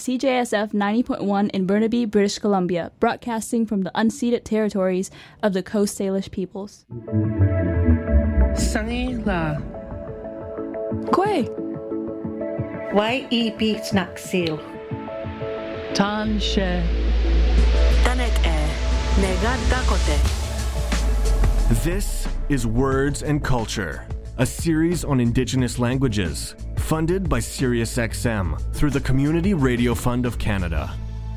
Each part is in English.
CJSF 90.1 in Burnaby, British Columbia, broadcasting from the unceded territories of the Coast Salish peoples. Sangi la. Kwe. Y-E-B Snacksil. Tan she. Tanet Nega Dakote. This is Words and Culture, a series on Indigenous languages, funded by SiriusXM through the Community Radio Fund of Canada.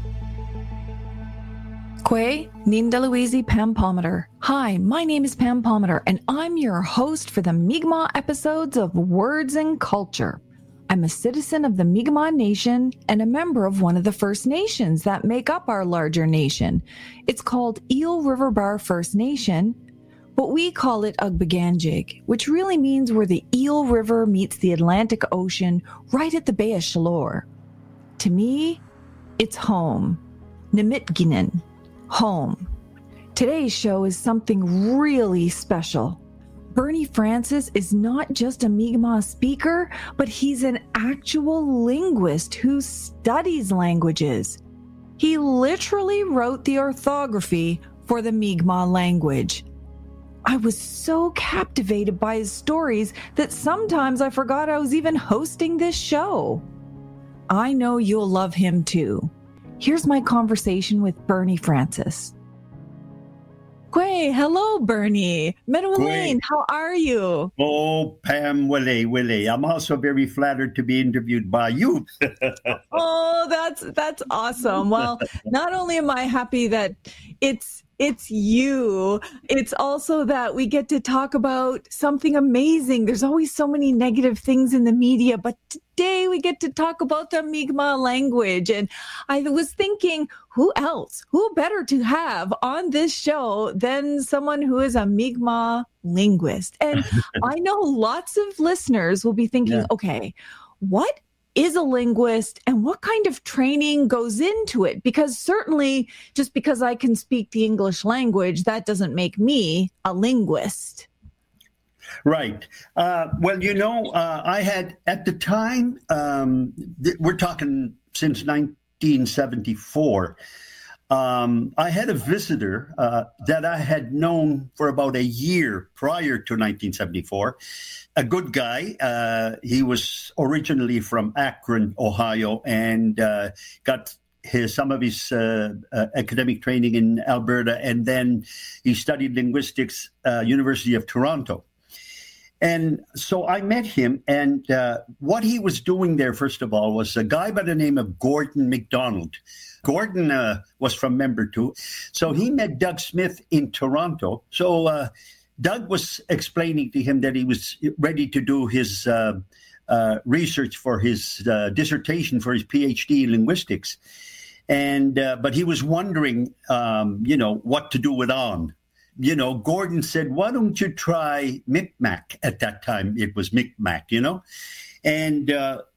Kwe Nindaluizi Pampometer. Hi, my name is Pampometer, and I'm your host for the Mi'kmaq episodes of Words and Culture. I'm a citizen of the Mi'kmaq Nation and a member of one of the First Nations that make up our larger nation. It's called Eel River Bar First Nation, but we call it Ugbaganjig, which really means where the Eel River meets the Atlantic Ocean right at the Bay of Chaleur. To me, it's home. Namitkinen. Home. Today's show is something really special. Bernie Francis is not just a Mi'kmaq speaker, but he's an actual linguist who studies languages. He literally wrote the orthography for the Mi'kmaq language. I was so captivated by his stories that sometimes I forgot I was even hosting this show. I know you'll love him too. Here's my conversation with Bernie Francis. Kwe, hello, Bernie. Medawalaine, how are you? Oh, Pam, Willie. I'm also very flattered to be interviewed by you. Oh, that's awesome. Well, not only am I happy that it's you, it's also that we get to talk about something amazing. There's always so many negative things in the media, but today we get to talk about the Mi'kmaq language. And I was thinking, who better to have on this show than someone who is a Mi'kmaq linguist? And I know lots of listeners will be thinking, okay, what is a linguist and what kind of training goes into it? Because certainly just because I can speak the English language, that doesn't make me a linguist. Right. I had at the time, we're talking since 1974, I had a visitor that I had known for about a year prior to 1974. A good guy. He was originally from Akron, Ohio, and got some of his academic training in Alberta, and then he studied linguistics, University of Toronto. And so I met him, and what he was doing there, first of all, was a guy by the name of Gordon MacDonald. Gordon was from Membertou. So he met Doug Smith in Toronto. So Doug was explaining to him that he was ready to do his research for his dissertation for his PhD in linguistics. And but he was wondering, what to do with on. Gordon said, why don't you try Micmac? At that time, it was Micmac, And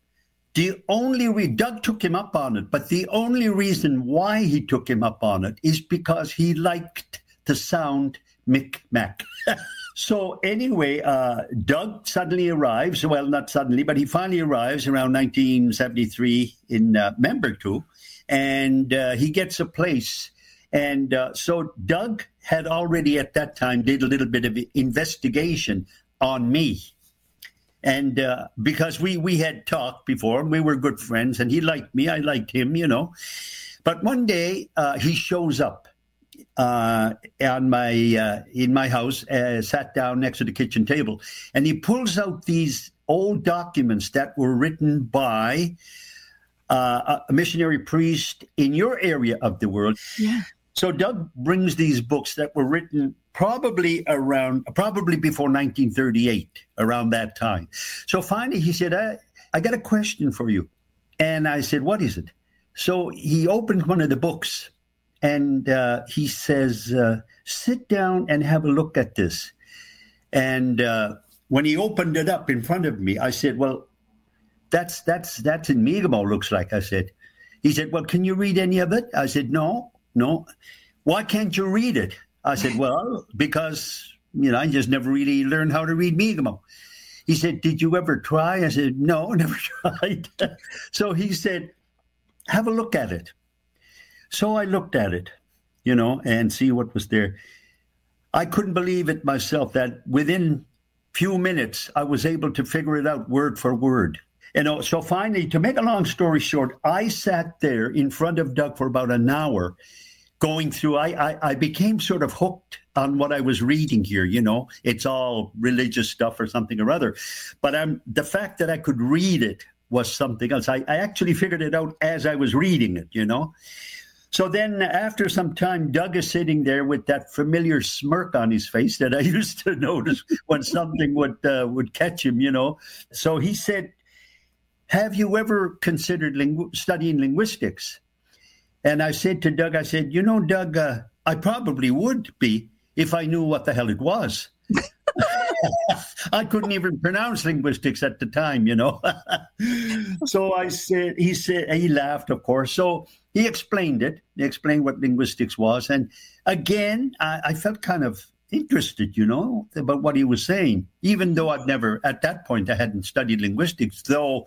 Doug took him up on it, but the only reason why he took him up on it is because he liked the sound Micmac. So anyway, Doug suddenly arrives. Well, not suddenly, but he finally arrives around 1973 in Membertou, and he gets a place. And so Doug had already at that time did a little bit of investigation on me. And because we had talked before, we were good friends, and he liked me, I liked him, But one day he shows up in my house, sat down next to the kitchen table, and he pulls out these old documents that were written by a missionary priest in your area of the world. Yeah. So Doug brings these books that were written probably before 1938, around that time. So finally he said, I got a question for you. And I said, what is it? So he opened one of the books and he says, sit down and have a look at this. And when he opened it up in front of me, I said, well, that's in Mi'kmaq, looks like, I said. He said, well, can you read any of it? I said, no. Why can't you read it? I said, well, because, I just never really learned how to read Mi'kmaq. He said, did you ever try? I said, no, never tried. So he said, have a look at it. So I looked at it, you know, and see what was there. I couldn't believe it myself that within few minutes, I was able to figure it out word for word. You know, so finally, to make a long story short, I sat there in front of Doug for about an hour going through. I became sort of hooked on what I was reading here, you know. It's all religious stuff or something or other. But the fact that I could read it was something else. I actually figured it out as I was reading it, you know. So then after some time, Doug is sitting there with that familiar smirk on his face that I used to notice when something would catch him, you know. So he said, have you ever considered studying linguistics? And I said to Doug, I said, you know, Doug, I probably would be if I knew what the hell it was. I couldn't even pronounce linguistics at the time, you know. So I said, he laughed, of course. So he explained it. He explained what linguistics was. And again, I felt kind of interested, you know, about what he was saying, even though at that point, I hadn't studied linguistics, though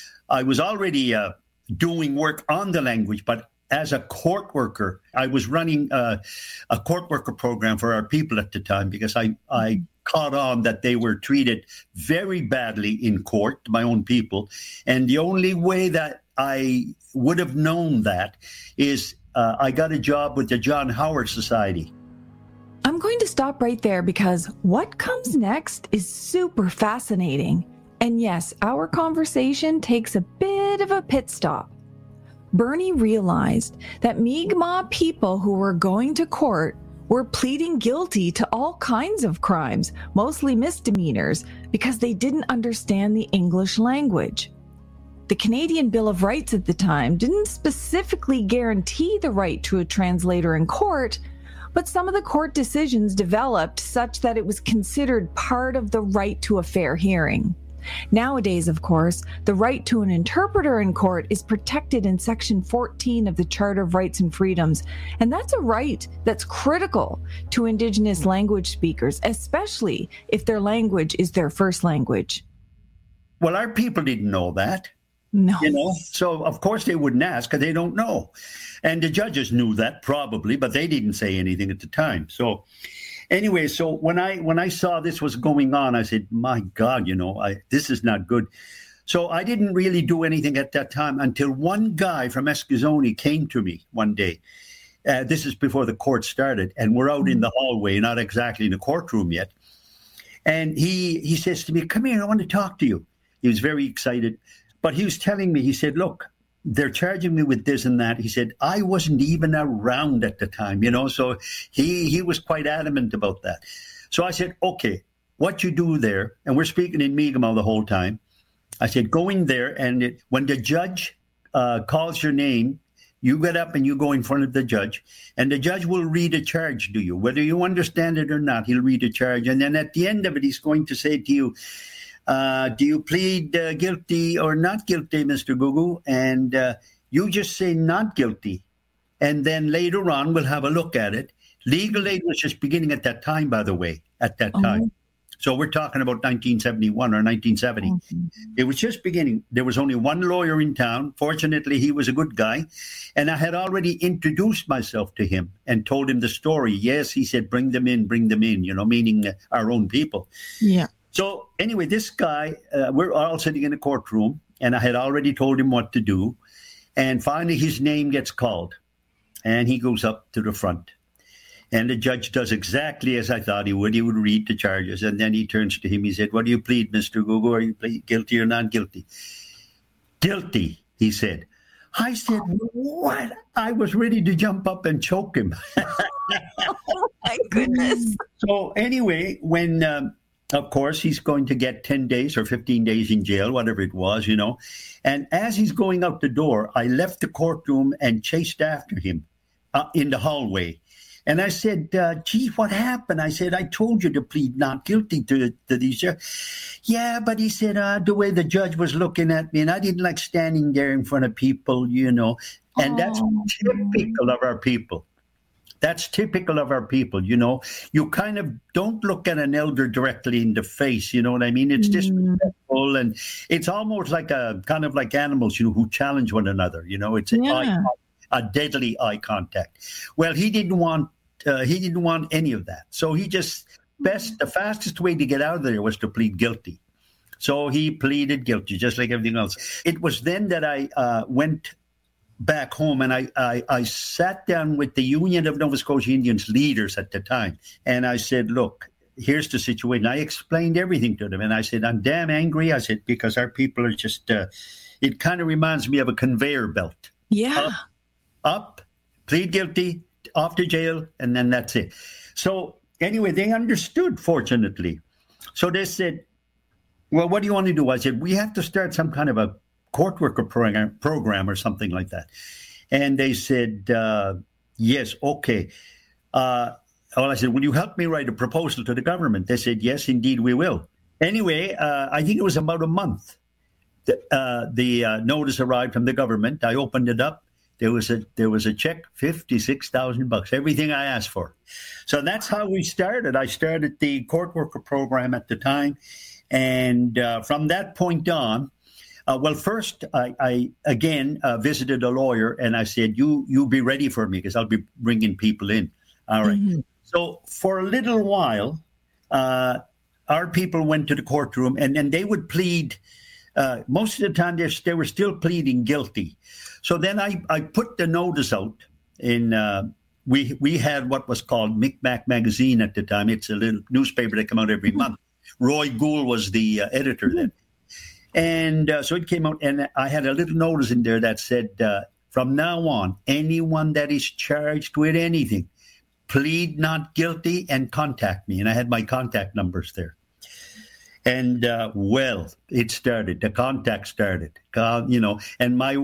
I was already doing work on the language. But as a court worker, I was running a court worker program for our people at the time because I caught on that they were treated very badly in court, my own people. And the only way that I would have known that is I got a job with the John Howard Society. I'm going to stop right there because what comes next is super fascinating. And yes, our conversation takes a bit of a pit stop. Bernie realized that Mi'kmaq people who were going to court were pleading guilty to all kinds of crimes, mostly misdemeanors, because they didn't understand the English language. The Canadian Bill of Rights at the time didn't specifically guarantee the right to a translator in court, but some of the court decisions developed such that it was considered part of the right to a fair hearing. Nowadays, of course, the right to an interpreter in court is protected in Section 14 of the Charter of Rights and Freedoms, and that's a right that's critical to Indigenous language speakers, especially if their language is their first language. Well, our people didn't know that. No. You know, so of course they wouldn't ask because they don't know. And the judges knew that probably, but they didn't say anything at the time. So anyway, so when I saw this was going on, I said, my God, you know, this is not good. So I didn't really do anything at that time until one guy from Eskizoni came to me one day. This is before the court started, and we're out in the hallway, not exactly in the courtroom yet. And he says to me, come here, I want to talk to you. He was very excited. But he was telling me, he said, look, they're charging me with this and that. He said, I wasn't even around at the time, you know, so he was quite adamant about that. So I said, okay, what you do there, and we're speaking in Mi'kmaq the whole time. I said, go in there, and when the judge calls your name, you get up and you go in front of the judge, and the judge will read a charge to you. Whether you understand it or not, he'll read a charge. And then at the end of it, he's going to say to you, do you plead guilty or not guilty, Mr. Gugu? And you just say not guilty. And then later on, we'll have a look at it. Legal aid was just beginning at that time, by the way, at that time. So we're talking about 1971 or 1970. Mm-hmm. It was just beginning. There was only one lawyer in town. Fortunately, he was a good guy. And I had already introduced myself to him and told him the story. Yes, he said, bring them in, you know, meaning our own people. Yeah. So anyway, this guy, we're all sitting in a courtroom, and I had already told him what to do. And finally, his name gets called, and he goes up to the front. And the judge does exactly as I thought he would. He would read the charges, and then he turns to him. He said, what do you plead, Mr. Gugu? Are you guilty or not guilty? Guilty, he said. I said, what? I was ready to jump up and choke him. Oh, my goodness. So anyway, when... of course, he's going to get 10 days or 15 days in jail, whatever it was, you know. And as he's going out the door, I left the courtroom and chased after him in the hallway. And I said, gee, what happened? I said, I told you to plead not guilty to these. Yeah, but he said, the way the judge was looking at me, and I didn't like standing there in front of people, you know. And that's typical of our people. That's typical of our people, You kind of don't look at an elder directly in the face, you know what I mean? It's disrespectful, and it's almost like kind of like animals, who challenge one another. It's a deadly eye contact. Well, he didn't want any of that, so he just the fastest way to get out of there was to plead guilty. So he pleaded guilty, just like everything else. It was then that I went back home, and I sat down with the Union of Nova Scotia Indians leaders at the time, and I said, look, here's the situation. I explained everything to them, and I said, I'm damn angry. I said, because our people are just, it kind of reminds me of a conveyor belt. Yeah. Up, plead guilty, off to jail, and then that's it. So anyway, they understood, fortunately. So they said, well, what do you want to do? I said, we have to start some kind of a court worker program or something like that. And they said, yes, okay. Well, I said, will you help me write a proposal to the government? They said, yes, indeed, we will. Anyway, I think it was about a month. The notice arrived from the government. I opened it up. There was a check, $56,000, everything I asked for. So that's how we started. I started the court worker program at the time. And from that point on, well, first, I again visited a lawyer, and I said, you be ready for me, because I'll be bringing people in. All right. Mm-hmm. So for a little while, our people went to the courtroom, and they would plead. Most of the time, they were still pleading guilty. So then I put the notice out in, we had what was called Micmac Magazine at the time. It's a little newspaper that came out every month. Roy Gould was the editor then. And so it came out, and I had a little notice in there that said, from now on, anyone that is charged with anything, plead not guilty and contact me. And I had my contact numbers there. And, well, it started. The contact started, and my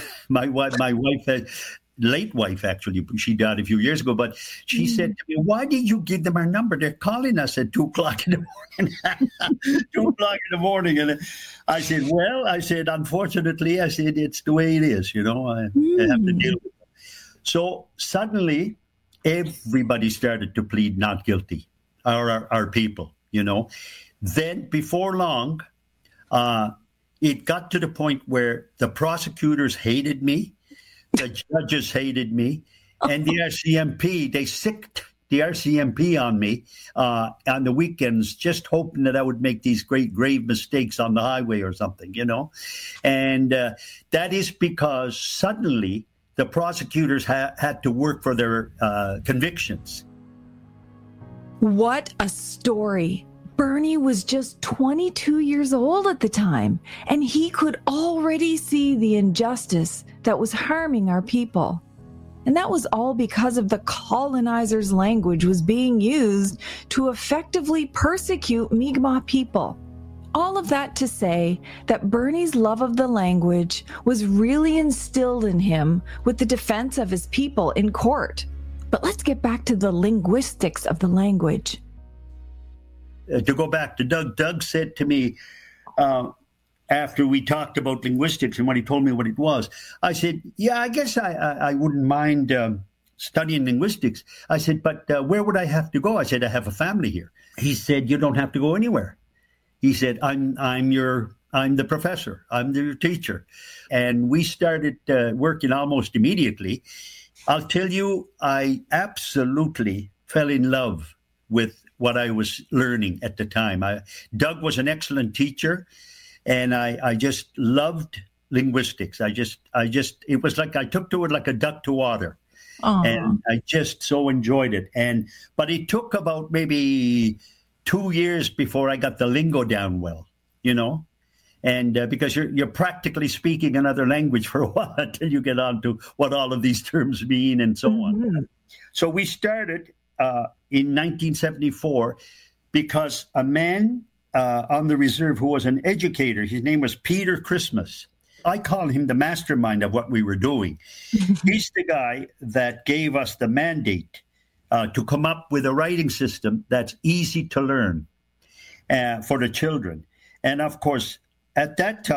wife, late wife, actually, she died a few years ago, but she said to me, why did you give them our number? They're calling us at 2 o'clock in the morning. 2 o'clock in the morning. And I said, unfortunately, it's the way it is, I have to deal with it. So suddenly, everybody started to plead not guilty, our people, Then, before long, it got to the point where the prosecutors hated me, the judges hated me, and the RCMP, they sicked the RCMP on me on the weekends, just hoping that I would make these great grave mistakes on the highway or something, And that is because suddenly the prosecutors had to work for their convictions. What a story. Bernie was just 22 years old at the time, and he could already see the injustice that was harming our people. And that was all because of the colonizers' language was being used to effectively persecute Mi'kmaq people. All of that to say that Bernie's love of the language was really instilled in him with the defense of his people in court. But let's get back to the linguistics of the language. To go back to Doug said to me after we talked about linguistics and when he told me what it was, I said, yeah, I guess I wouldn't mind studying linguistics. I said, but where would I have to go? I said, I have a family here. He said, you don't have to go anywhere. He said, I'm the professor. I'm your teacher. And we started working almost immediately. I'll tell you, I absolutely fell in love with what I was learning at the time. Doug was an excellent teacher, and I just loved linguistics. It was like I took to it like a duck to water. Aww. And I just so enjoyed it. But it took about maybe 2 years before I got the lingo down well, and because you're practically speaking another language for a while until you get on to what all of these terms mean and so on. So we started in 1974 because a man on the reserve who was an educator, his name was Peter Christmas. I call him the mastermind of what we were doing. He's the guy that gave us the mandate to come up with a writing system that's easy to learn for the children. And of course, at that time,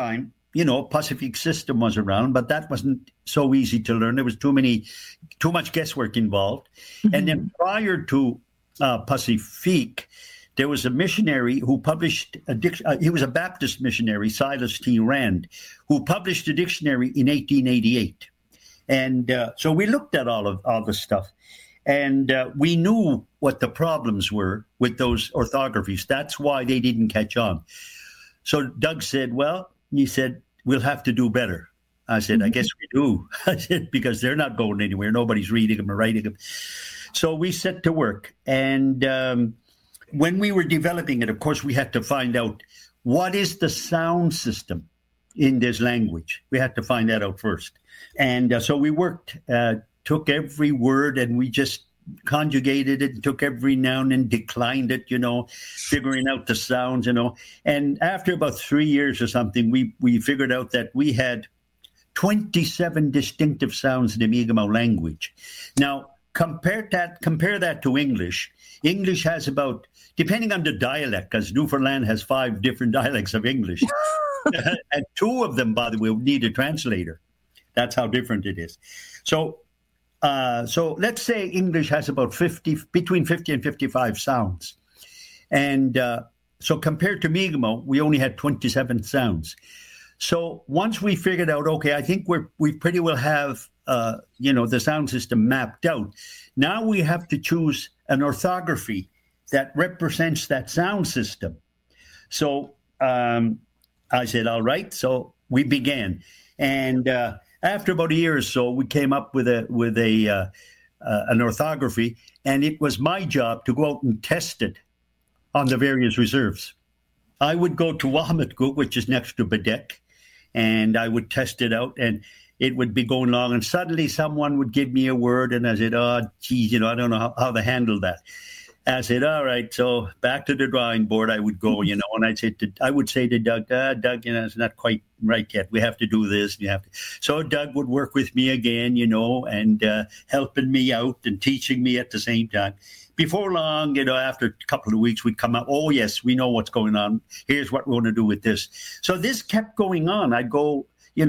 Pacific System was around, but that wasn't so easy to learn. There was too much guesswork involved. Mm-hmm. And then prior to Pacific, there was a missionary who published he was a Baptist missionary, Silas T. Rand, who published a dictionary in 1888. And so we looked at all the stuff, and we knew what the problems were with those orthographies. That's why they didn't catch on. So Doug said, he said, we'll have to do better. I said, I guess we do. I said, because they're not going anywhere. Nobody's reading them or writing them. So we set to work. And when we were developing it, of course, we had to find out what is the sound system in this language. We had to find that out first. And so we worked, took every word and we just conjugated it, took every noun and declined it, figuring out the sounds, And after about 3 years or something, we figured out that we had 27 distinctive sounds in the Mi'kmaq language. Now, compare that to English. English has about, depending on the dialect, because Newfoundland has 5 different dialects of English. And 2 of them, by the way, need a translator. That's how different it is. So let's say English has about between 50 and 55 sounds. And so compared to Mi'kmaq, we only had 27 sounds. So once we figured out, okay, I think we pretty well have, the sound system mapped out. Now we have to choose an orthography that represents that sound system. So I said, all right. So we began. And after about a year or so, we came up with an orthography, and it was my job to go out and test it on the various reserves. I would go to Wahamatku, which is next to Badek, and I would test it out, and it would be going along, and suddenly someone would give me a word, and I said, I don't know how to handle that. I said, all right, so back to the drawing board I would go, and I would say to Doug, Doug, it's not quite right yet. We have to do this. So Doug would work with me again, and helping me out and teaching me at the same time. Before long, after a couple of weeks, we'd come out, oh, yes, we know what's going on. Here's what we're going to do with this. So this kept going on. I'd go,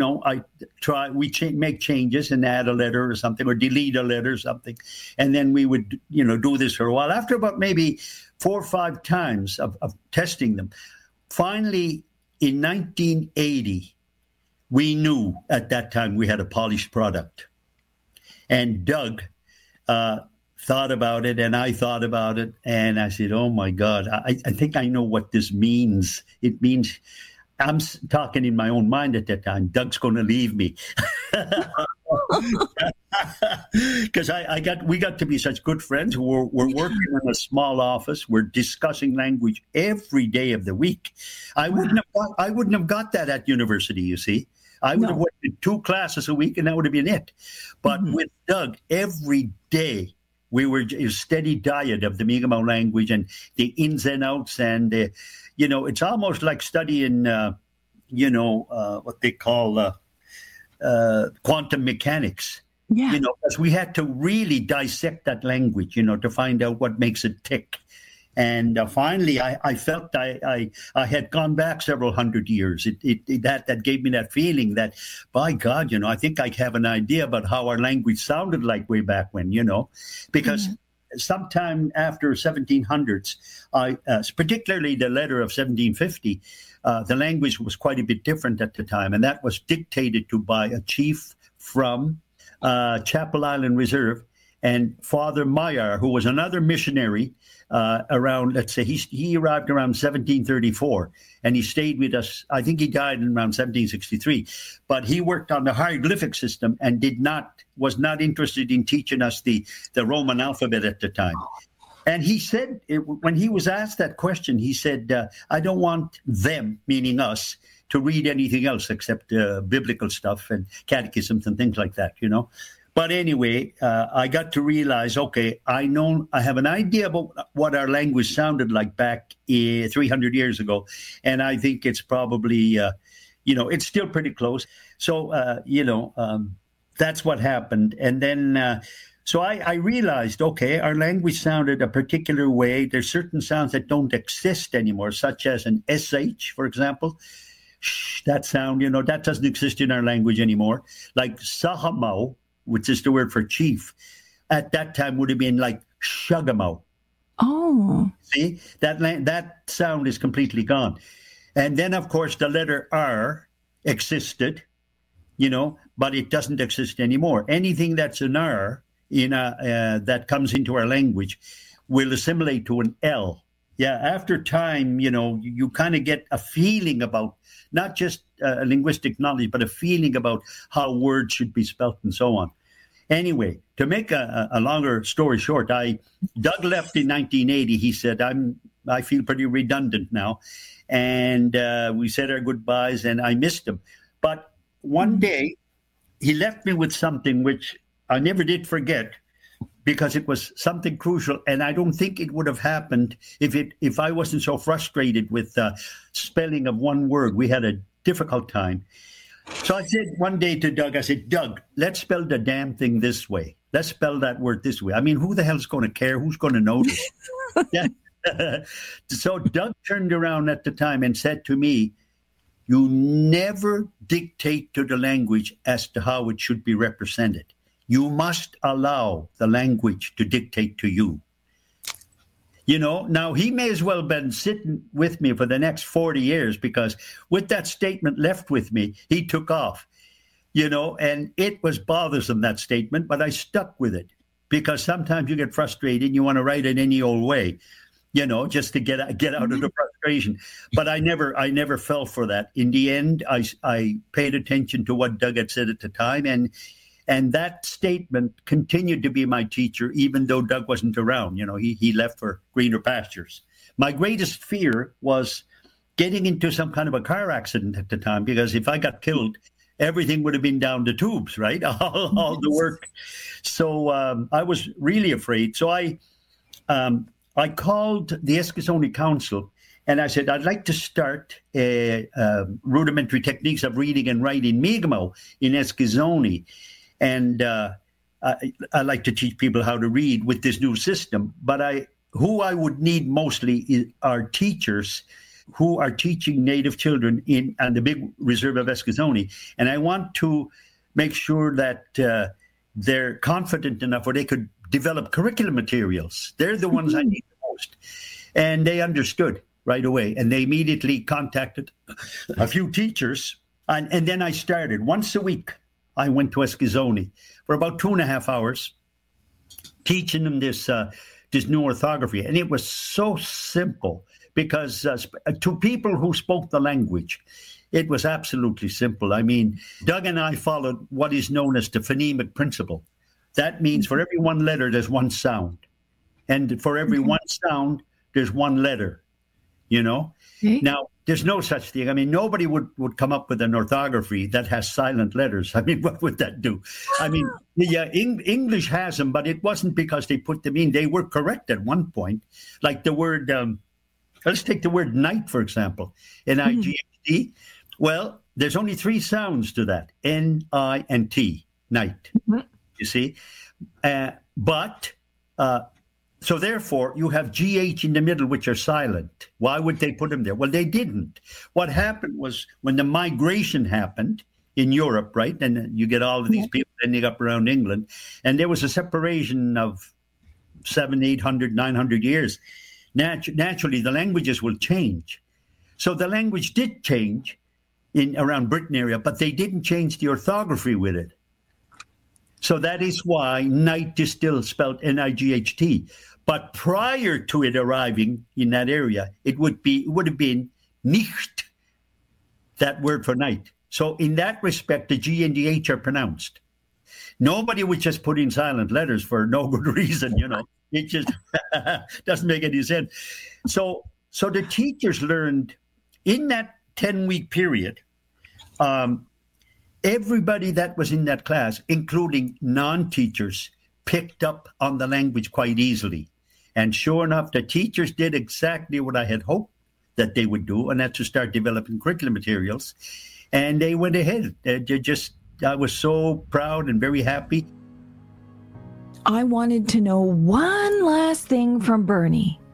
make changes and add a letter or something, or delete a letter or something. And then we would, do this for a while. After about maybe 4 or 5 times of testing them, finally, in 1980, we knew at that time we had a polished product. And Doug thought about it, and I thought about it, and I said, oh, my God, I think I know what this means. It means... I'm talking in my own mind at that time. Doug's going to leave me because we got to be such good friends. We're working in a small office. We're discussing language every day of the week. I wouldn't have got that at university. You see, I would have went to 2 classes a week, and that would have been it. But with Doug, every day we were a steady diet of the Mi'kmaq language and the ins and outs, and it's almost like studying, what they call quantum mechanics. Yeah. Because we had to really dissect that language, to find out what makes it tick. And finally, I felt I had gone back several hundred years. That gave me that feeling that, by God, I think I have an idea about how our language sounded like way back when, because sometime after 1700s, particularly the letter of 1750, the language was quite a bit different at the time, and that was dictated to by a chief from Chapel Island Reserve, and Father Mayar, who was another missionary around, let's say, he arrived around 1734, and he stayed with us. I think he died in around 1763, but he worked on the hieroglyphic system and was not interested in teaching us the Roman alphabet at the time. And he said, when he was asked that question, he said, I don't want them, meaning us, to read anything else except biblical stuff and catechisms and things like that, But anyway, I got to realize, okay, I have an idea about what our language sounded like back 300 years ago. And I think it's probably, it's still pretty close. So, that's what happened. And then, so I realized, okay, our language sounded a particular way. There's certain sounds that don't exist anymore, such as an SH, for example. sh, that sound, that doesn't exist in our language anymore. Like sahamau, which is the word for chief, at that time would have been like shagamau. Oh. See, that sound is completely gone. And then, of course, the letter R existed, but it doesn't exist anymore. Anything that's an R that comes into our language will assimilate to an L. Yeah, after time, you kind of get a feeling about not just linguistic knowledge, but a feeling about how words should be spelt and so on. Anyway, to make a longer story short, Doug left in 1980. He said, I feel pretty redundant now. And we said our goodbyes, and I missed him. But one day, he left me with something which I never did forget, because it was something crucial, and I don't think it would have happened if I wasn't so frustrated with spelling of one word. We had a difficult time. So I said one day to Doug, I said, Doug, let's spell the damn thing this way. Let's spell that word this way. I mean, who the hell's going to care? Who's going to notice? Yeah. So Doug turned around at the time and said to me, you never dictate to the language as to how it should be represented. You must allow the language to dictate to you. Now he may as well have been sitting with me for the next 40 years, because with that statement left with me, he took off, and it was bothersome, that statement, but I stuck with it, because sometimes you get frustrated and you want to write it any old way, just to get out of the frustration. But I never fell for that. In the end, I paid attention to what Doug had said at the time, and that statement continued to be my teacher, even though Doug wasn't around. He left for greener pastures. My greatest fear was getting into some kind of a car accident at the time, because if I got killed, everything would have been down the tubes, right? All the work. So I was really afraid. So I called the Eskasoni Council, and I said, I'd like to start rudimentary techniques of reading and writing Mi'kmaq in Eskasoni. And I like to teach people how to read with this new system. But who I would need mostly are teachers who are teaching Native children on the big reserve of Eskasoni. And I want to make sure that they're confident enough where they could develop curriculum materials. They're the ones I need the most. And they understood right away. And they immediately contacted a few teachers. And then I started once a week. I went to Eskasoni for about 2.5 hours, teaching them this new orthography. And it was so simple, because to people who spoke the language, it was absolutely simple. I mean, Doug and I followed what is known as the phonemic principle. That means for every one letter, there's one sound. And for every one sound, there's one letter, Okay. Now, there's no such thing. I mean, nobody would come up with an orthography that has silent letters. I mean, what would that do? I mean, yeah, English has them, but it wasn't because they put them in. They were correct at one point. Like the word, let's take the word night, for example, N-I-G-H-T. Well, there's only 3 sounds to that, N-I and T, night, you see. So therefore, you have GH in the middle, which are silent. Why would they put them there? Well, they didn't. What happened was when the migration happened in Europe, right, and you get all of these people ending up around England, and there was a separation of 700, 800, 900 years. Naturally, the languages will change. So the language did change around Britain area, but they didn't change the orthography with it. So that is why night is still spelled N-I-G-H-T. But prior to it arriving in that area, it would have been nicht, that word for night. So in that respect, the G and the H are pronounced. Nobody would just put in silent letters for no good reason, It just doesn't make any sense. So the teachers learned in that 10-week period, everybody that was in that class, including non-teachers, picked up on the language quite easily. And sure enough, the teachers did exactly what I had hoped that they would do, and that's to start developing curriculum materials. And they went ahead. I was so proud and very happy. I wanted to know one last thing from Bernie.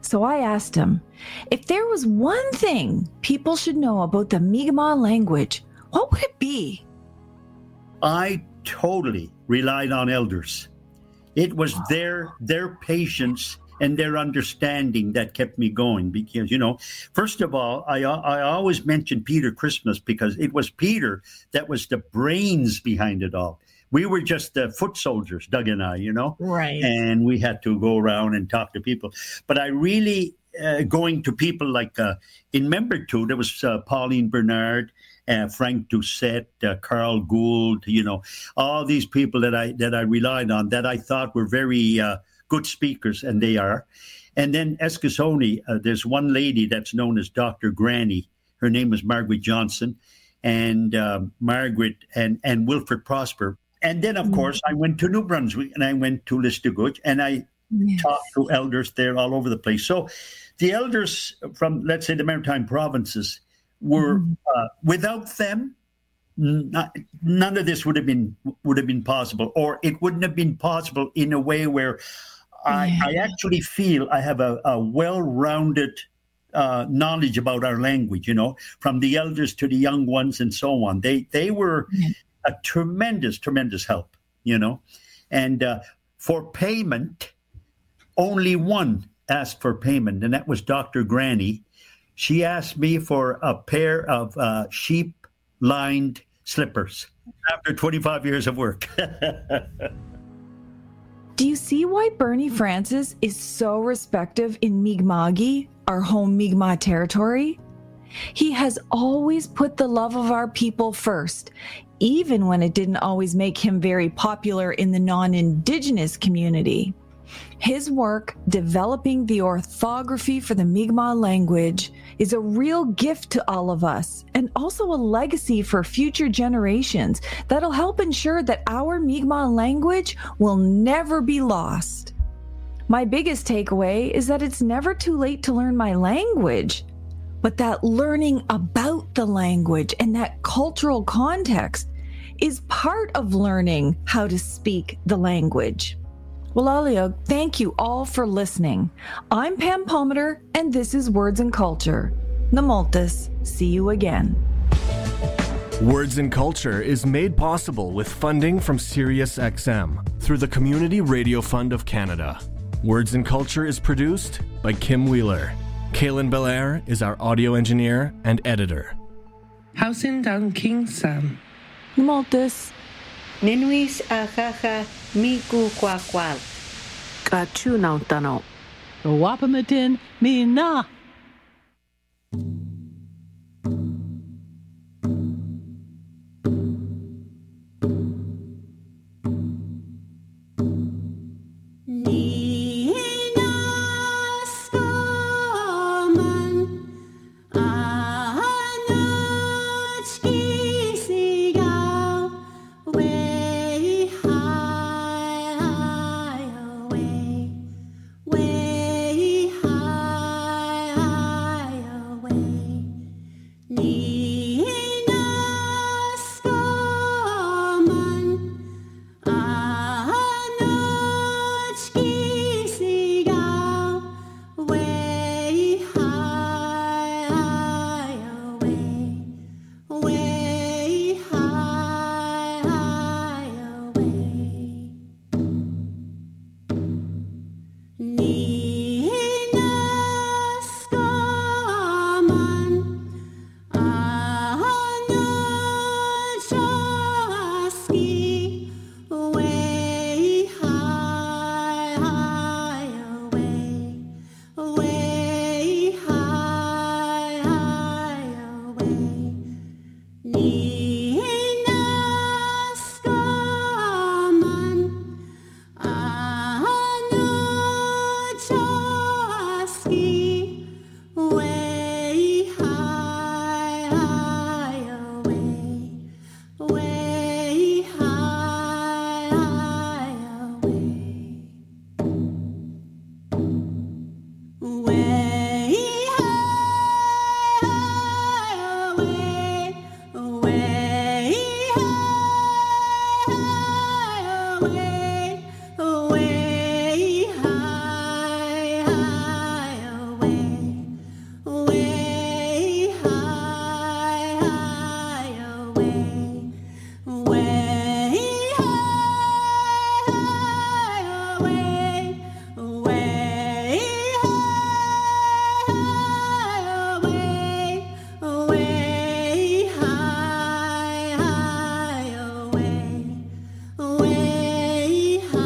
So I asked him, if there was one thing people should know about the Mi'kmaq language, what would it be? I totally relied on elders. It was their patience and their understanding that kept me going because, first of all, I always mention Peter Christmas because it was Peter that was the brains behind it all. We were just the foot soldiers, Doug and I, Right. And we had to go around and talk to people. But I really, going to people like in Member 2, there was Pauline Bernard, Frank Doucette, Carl Gould, all these people that I relied on that I thought were very good speakers, and they are. And then Eskasoni, there's one lady that's known as Dr. Granny. Her name was Margaret Johnson, and Margaret and Wilfred Prosper. And then, of course, I went to New Brunswick, and I went to Listuguj, and I talked to elders there all over the place. So the elders from, let's say, the Maritime Provinces were, without them, none of this would have been possible, or it wouldn't have been possible in a way where I actually feel I have a well-rounded knowledge about our language, from the elders to the young ones and so on. They were a tremendous help, And for payment, only one asked for payment, and that was Dr. Granny. She asked me for a pair of sheep-lined slippers after 25 years of work. Do you see why Bernie Francis is so respected in Mi'kma'ki, our home Mi'kmaq territory? He has always put the love of our people first, even when it didn't always make him very popular in the non-Indigenous community. His work developing the orthography for the Mi'kmaq language is a real gift to all of us, and also a legacy for future generations that'll help ensure that our Mi'kmaq language will never be lost. My biggest takeaway is that it's never too late to learn my language, but that learning about the language and that cultural context is part of learning how to speak the language. Well, Aliog, thank you all for listening. I'm Pam Palmater, and this is Words and Culture. Namoltis, see you again. Words and Culture is made possible with funding from SiriusXM through the Community Radio Fund of Canada. Words and Culture is produced by Kim Wheeler. Kaylin Belair is our audio engineer and editor. Hausin Down King Sam. Namoltis. Ninuis akaha miku kwakwal. Kachunautano. Wapamatin Mina.